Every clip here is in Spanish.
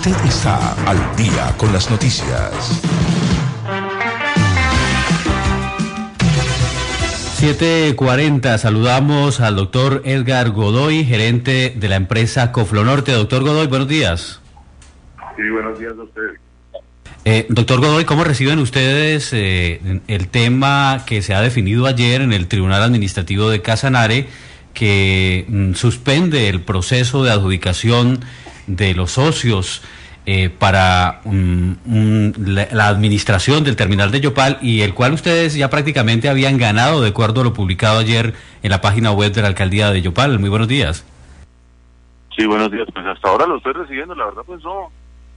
Usted está al día con las noticias. 7:40, saludamos al doctor Edgar Godoy, gerente de la empresa Coflonorte. Doctor Godoy, buenos días. Sí, buenos días a ustedes. Doctor Godoy, ¿cómo reciben ustedes el tema que se ha definido ayer en el Tribunal Administrativo de Casanare, que suspende el proceso de adjudicación de los socios para la administración del terminal de Yopal, y el cual ustedes ya prácticamente habían ganado de acuerdo a lo publicado ayer en la página web de la alcaldía de Yopal? Muy buenos días. Sí, buenos días. Pues hasta ahora lo estoy recibiendo, la verdad, pues no,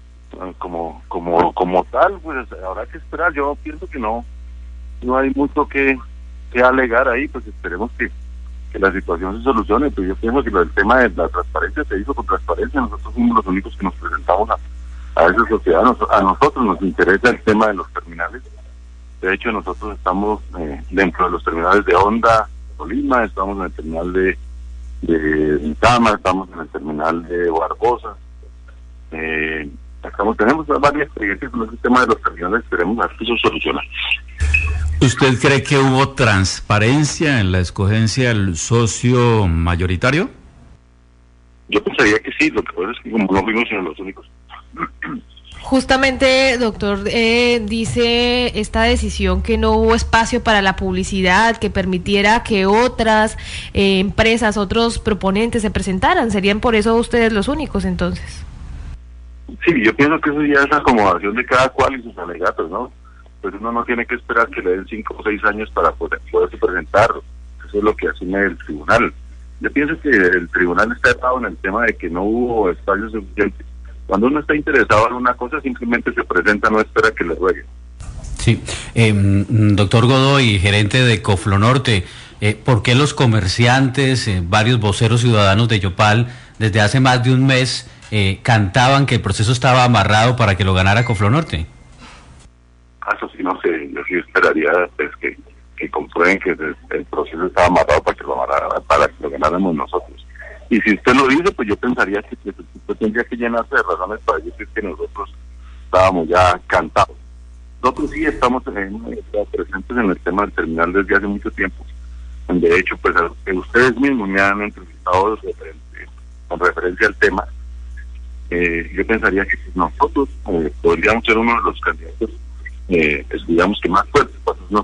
como tal, pues habrá que esperar. Yo pienso que no hay mucho que alegar ahí, pues esperemos que la situación se solucione. Pues yo pienso que el tema de la transparencia se hizo con transparencia. Nosotros somos los únicos que nos presentamos a esa sociedad. A nosotros nos interesa el tema de los terminales. De hecho, nosotros estamos dentro de los terminales de Honda, Tolima, estamos en el terminal de Intama, estamos en el terminal de Barbosa. Tenemos varias experiencias con el tema de los terminales. Esperemos a ver que eso soluciona. ¿Usted cree que hubo transparencia en la escogencia del socio mayoritario? Yo pensaría que sí, lo que pasa es que como no fuimos sino los únicos. Justamente, doctor, dice esta decisión que no hubo espacio para la publicidad que permitiera que otras empresas, otros proponentes se presentaran. ¿Serían por eso ustedes los únicos entonces? Sí, yo pienso que eso ya es acomodación de cada cual y sus alegatos, ¿no? Pues uno no tiene que esperar que le den 5 o 6 años para poderse presentar. Eso es lo que asume el tribunal. Yo pienso que el tribunal está errado en el tema de que no hubo espacios suficientes. Cuando uno está interesado en una cosa, simplemente se presenta, no espera que le rueguen. Sí, doctor Godoy, gerente de Coflonorte, ¿por qué los comerciantes, varios voceros ciudadanos de Yopal, desde hace más de un mes, cantaban que el proceso estaba amarrado para que lo ganara Coflonorte? Eso sí, no sé, yo sí esperaría pues, que comprueben que el proceso estaba amarrado para que lo ganáramos nosotros. Y si usted lo dice, pues yo pensaría que usted tendría que llenarse de razones para decir que nosotros estábamos ya cantados. Nosotros sí estamos presentes en el tema del terminal desde hace mucho tiempo. De hecho, pues ustedes mismos me han entrevistado con referencia al tema. Yo pensaría que nosotros podríamos ser uno de los candidatos, digamos que más fuertes,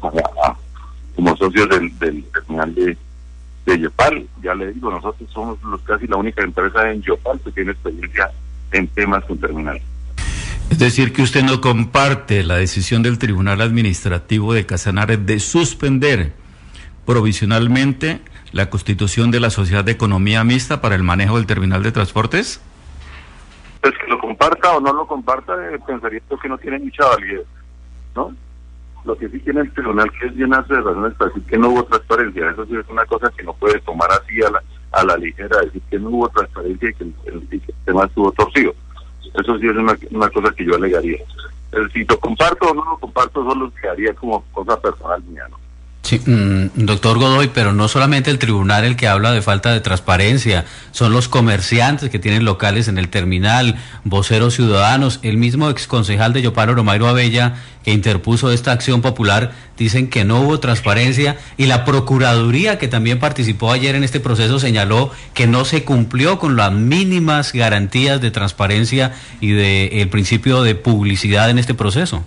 como socios del terminal de Yopal. Ya le digo, nosotros somos casi la única empresa en Yopal que tiene experiencia en temas con terminal. Es decir, que usted no comparte la decisión del Tribunal Administrativo de Casanare de suspender provisionalmente la constitución de la Sociedad de Economía Mixta para el manejo del terminal de transportes. Pues que lo comparta o no lo comparta, pensaría que no tiene mucha validez, ¿no? Lo que sí tiene el tribunal que es llenarse de razones para decir que no hubo transparencia. Eso sí es una cosa que no puede tomar así a la ligera, decir que no hubo transparencia y que el tema estuvo torcido. Eso sí es una cosa que yo alegaría. Si lo comparto o no lo comparto, solo quedaría como cosa personal mía, ¿no? Sí, doctor Godoy, pero no solamente el tribunal el que habla de falta de transparencia, son los comerciantes que tienen locales en el terminal, voceros ciudadanos, el mismo exconcejal de Yopal, Oromairo Abella, que interpuso esta acción popular, dicen que no hubo transparencia, y la Procuraduría, que también participó ayer en este proceso, señaló que no se cumplió con las mínimas garantías de transparencia y el principio de publicidad en este proceso.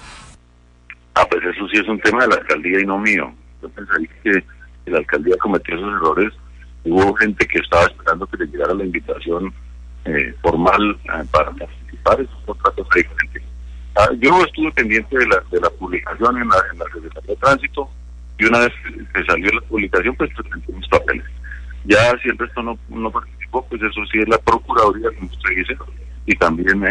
Pues eso sí es un tema de la alcaldía y no mío. Yo pensaría que la alcaldía cometió esos errores. Hubo gente que estaba esperando que le llegara la invitación formal para participar. Eso es otra cosa diferente. Yo estuve pendiente de la publicación en la Secretaría de Tránsito, y una vez que salió la publicación, pues presenté mis papeles. Ya si el resto no participó, pues eso sí es la Procuraduría, como usted dice, y también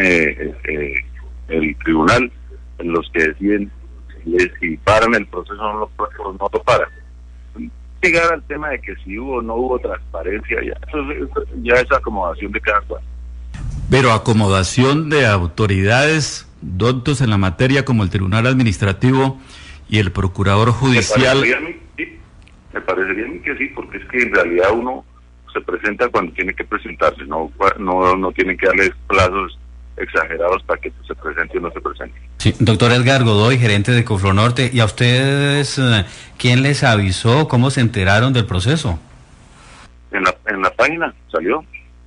el tribunal, los que deciden si paran el proceso o no lo paran. Llegar al tema de que si hubo o no hubo transparencia, ya es acomodación de cada cual. Pero acomodación de autoridades doctos en la materia como el Tribunal Administrativo y el Procurador Judicial. Me parecería a mí que sí, porque es que en realidad uno se presenta cuando tiene que presentarse, no tiene que darle plazos exagerados para que esto se presente o no se presente. Sí, doctor Edgar Godoy, gerente de Cofronorte, ¿y a ustedes quién les avisó? ¿Cómo se enteraron del proceso? En la página salió.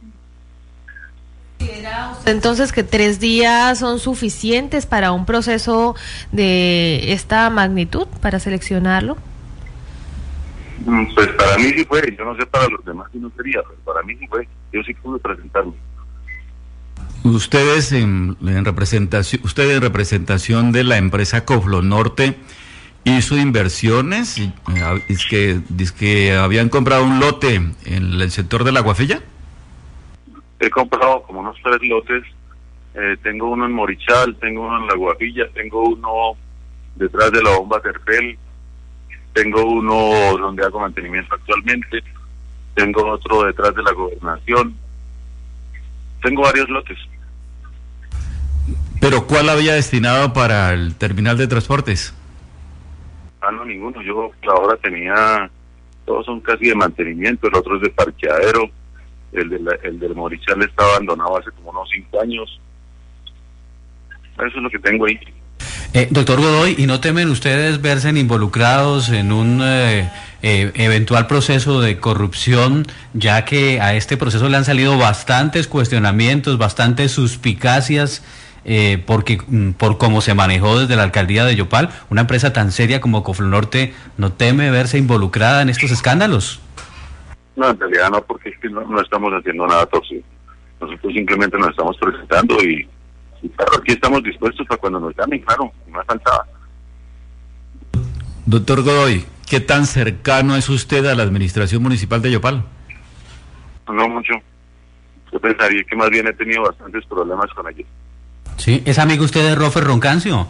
Entonces, que 3 días son suficientes para un proceso de esta magnitud, para seleccionarlo. Pues para mí sí fue, yo no sé para los demás si no sería, pero para mí sí fue, yo sí pude presentarme. Ustedes en representación de la empresa Cofronorte hizo inversiones, es que habían comprado un lote en el sector de La Guafilla. He comprado como unos 3 lotes, tengo uno en Morichal, tengo uno en La Guafilla, tengo uno detrás de la bomba Terpel, tengo uno donde hago mantenimiento actualmente, tengo otro detrás de la gobernación, tengo varios lotes. ¿Pero cuál había destinado para el terminal de transportes? No, ninguno. Yo ahora tenía, todos son casi de mantenimiento, el otro es de parqueadero, el del Morichal está abandonado hace como unos 5 años. Eso es lo que tengo ahí. Doctor Godoy, ¿y no temen ustedes verse involucrados en un eventual proceso de corrupción, ya que a este proceso le han salido bastantes cuestionamientos, bastantes suspicacias, por cómo se manejó desde la alcaldía de Yopal? Una empresa tan seria como Cofronorte, ¿no teme verse involucrada en estos escándalos? No, en realidad no, porque es que no estamos haciendo nada torcido. Nosotros simplemente nos estamos presentando y claro, aquí estamos dispuestos para cuando nos llamen, claro, no faltaba. Doctor Godoy, ¿qué tan cercano es usted a la administración municipal de Yopal? No mucho. Yo pensaría que más bien he tenido bastantes problemas con ellos. Sí, ¿es amigo usted de Rofer Roncancio?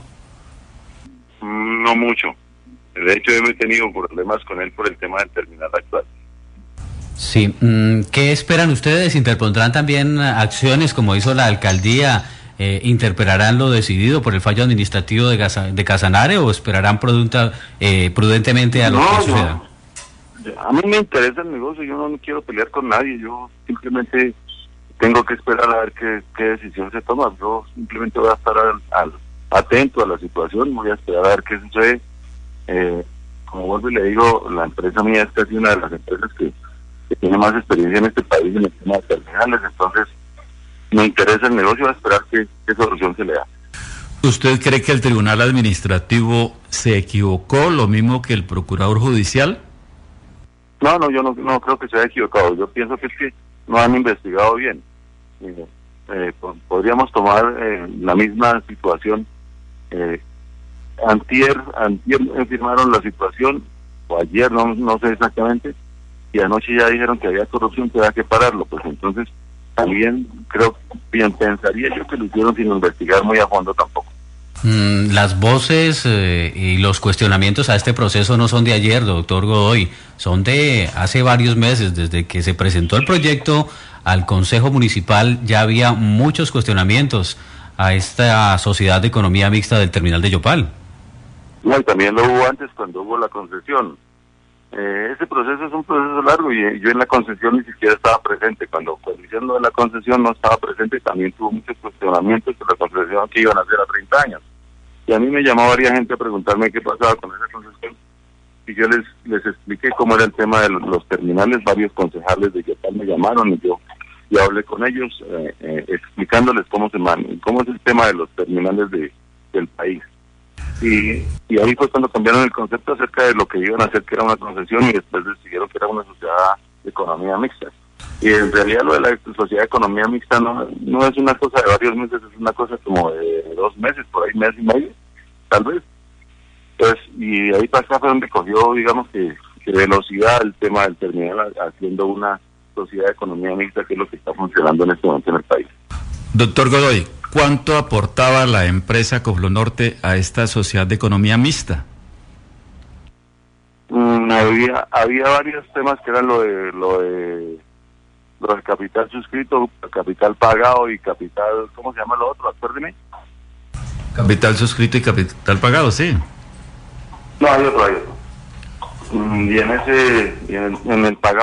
No mucho. De hecho, he tenido problemas con él por el tema del terminal actual. Sí, ¿qué esperan ustedes? ¿Interpondrán también acciones como hizo la alcaldía? ¿Interpelarán lo decidido por el fallo administrativo de Casanare o esperarán prudentemente a lo que suceda? A mí me interesa el negocio, yo no quiero pelear con nadie, yo simplemente tengo que esperar a ver qué decisión se toma. Yo simplemente voy a estar atento a la situación, voy a esperar a ver qué sucede. Como vuelvo y le digo, la empresa mía es casi una de las empresas que tiene más experiencia en este país en el tema de terminales, entonces me interesa el negocio, voy a esperar qué solución se le da. ¿Usted cree que el Tribunal Administrativo se equivocó, lo mismo que el Procurador Judicial? No, yo no creo que se haya equivocado. Yo pienso que es que no han investigado bien. Podríamos tomar la misma situación. Antier firmaron la situación, o ayer, no sé exactamente, y anoche ya dijeron que había corrupción, que había que pararlo. Pues entonces también pensaría yo que lo hicieron sin investigar muy a fondo tampoco. Las voces y los cuestionamientos a este proceso no son de ayer, doctor Godoy, son de hace varios meses. Desde que se presentó el proyecto al Consejo Municipal ya había muchos cuestionamientos a esta sociedad de economía mixta del terminal de Yopal. No, y también lo hubo antes cuando hubo la concesión. Ese proceso es un proceso largo y yo en la concesión ni siquiera estaba presente. Cuando hicieron lo de la concesión no estaba presente, también tuvo muchos cuestionamientos de la concesión que iban a hacer a 30 años. Y a mí me llamó varias gente a preguntarme qué pasaba con esa concesión. Y yo les expliqué cómo era el tema de los terminales. Varios concejales de Yopal me llamaron y yo hablé con ellos explicándoles cómo es el tema de los terminales del país. Y ahí fue cuando cambiaron el concepto acerca de lo que iban a hacer, que era una concesión, y después decidieron que era una sociedad de economía mixta. Y en realidad lo de la sociedad de economía mixta no es una cosa de varios meses, es una cosa como de 2 meses, por ahí, mes y medio, tal vez. Pues, y ahí para acá fue donde cogió, digamos que velocidad el tema del terminal, haciendo una sociedad de economía mixta, que es lo que está funcionando en este momento en el país. Doctor Godoy, ¿cuánto aportaba la empresa Cofronorte a esta sociedad de economía mixta? Había varios temas que eran lo de capital suscrito, capital pagado y capital, ¿cómo se llama lo otro? Acuérdeme. Capital suscrito y capital pagado, sí. No, hay otro. Y en el pagado